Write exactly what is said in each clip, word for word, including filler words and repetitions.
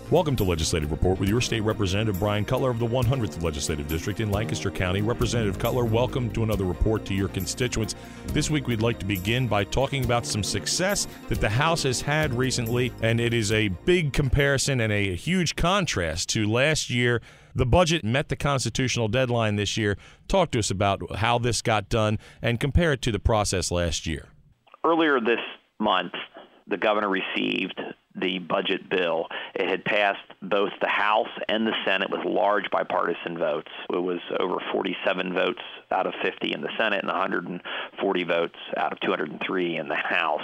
Welcome to Legislative Report with your state representative, Brian Cutler of the one hundredth Legislative District in Lancaster County. Representative Cutler, welcome to another report to your constituents. This week we'd like to begin by talking about some success that the House has had recently, and it is a big comparison and a huge contrast to last year. The budget met the constitutional deadline this year. Talk to us about how this got done and compare it to the process last year. Earlier this month, the governor received the budget bill. It had passed both the House and the Senate with large bipartisan votes. It was over forty-seven votes out of fifty in the Senate and one hundred forty votes out of two hundred three in the House.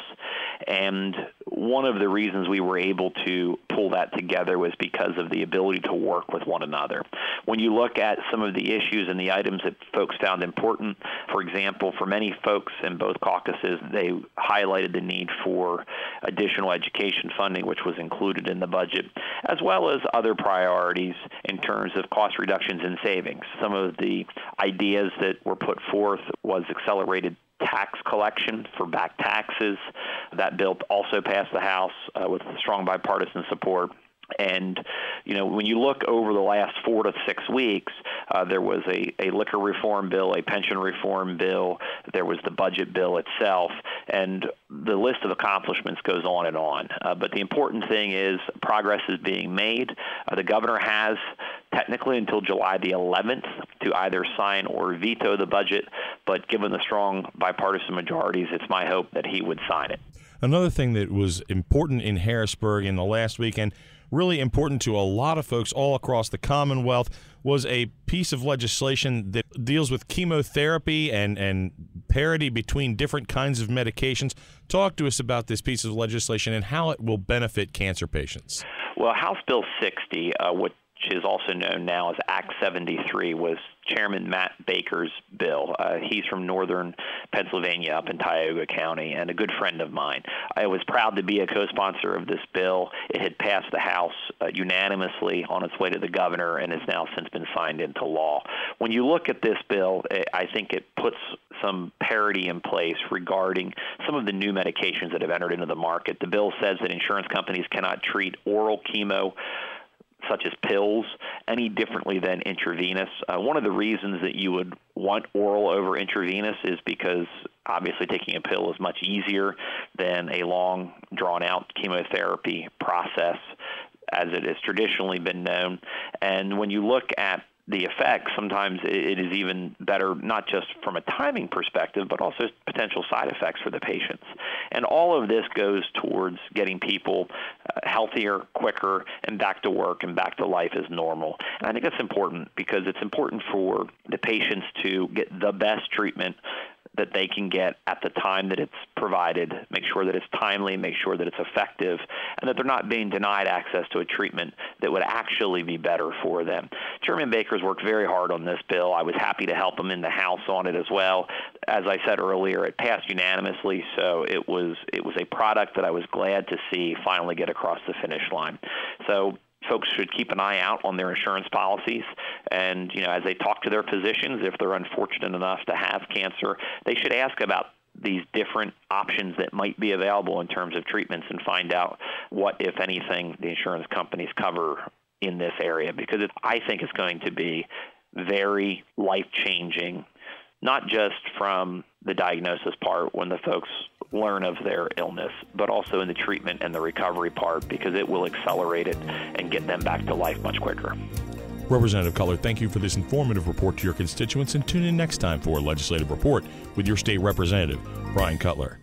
And one of the reasons we were able to pull that together was because of the ability to work with one another. When you look at some of the issues and the items that folks found important, for example, for many folks in both caucuses, they highlighted the need for additional education funding, which was included in the budget, as well as other priorities in terms of cost reductions and savings. Some of the ideas that were put forth was accelerated tax collection for back taxes. That bill also passed the House uh, with strong bipartisan support. And, you know, when you look over the last four to six weeks, uh, there was a, a liquor reform bill, a pension reform bill, there was the budget bill itself, and the list of accomplishments goes on and on. Uh, but the important thing is progress is being made. Uh, the governor has technically until July the eleventh to either sign or veto the budget, but given the strong bipartisan majorities, it's my hope that he would sign it. Another thing that was important in Harrisburg in the last weekend, really important to a lot of folks all across the Commonwealth, was a piece of legislation that deals with chemotherapy and, and parity between different kinds of medications. Talk to us about this piece of legislation and how it will benefit cancer patients. Well, House Bill sixty, uh, which is also known now as Act seventy-three, was Chairman Matt Baker's bill. Uh, he's from northern Pennsylvania up in Tioga County and a good friend of mine. I was proud to be a co-sponsor of this bill. It had passed the House uh, unanimously on its way to the governor and has now since been signed into law. When you look at this bill, I think it puts some parity in place regarding some of the new medications that have entered into the market. The bill says that insurance companies cannot treat oral chemo such as pills, any differently than intravenous. Uh, one of the reasons that you would want oral over intravenous is because obviously taking a pill is much easier than a long, drawn-out chemotherapy process as it has traditionally been known. And when you look at the effects, sometimes it is even better, not just from a timing perspective, but also potential side effects for the patients. And all of this goes towards getting people uh, healthier, quicker, and back to work and back to life as normal. And I think that's important because it's important for the patients to get the best treatment that they can get at the time that it's provided, make sure that it's timely, make sure that it's effective, and that they're not being denied access to a treatment that would actually be better for them. Chairman Baker's worked very hard on this bill. I was happy to help him in the House on it as well. As I said earlier, it passed unanimously, so it was it was a product that I was glad to see finally get across the finish line. So folks should keep an eye out on their insurance policies, and you know, as they talk to their physicians, if they're unfortunate enough to have cancer, they should ask about these different options that might be available in terms of treatments and find out what, if anything, the insurance companies cover in this area, because it, I think it's going to be very life-changing, not just from the diagnosis part when the folks learn of their illness, but also in the treatment and the recovery part, because it will accelerate it and get them back to life much quicker. Representative Cutler, thank you for this informative report to your constituents, and tune in next time for a Legislative Report with your state representative, Brian Cutler.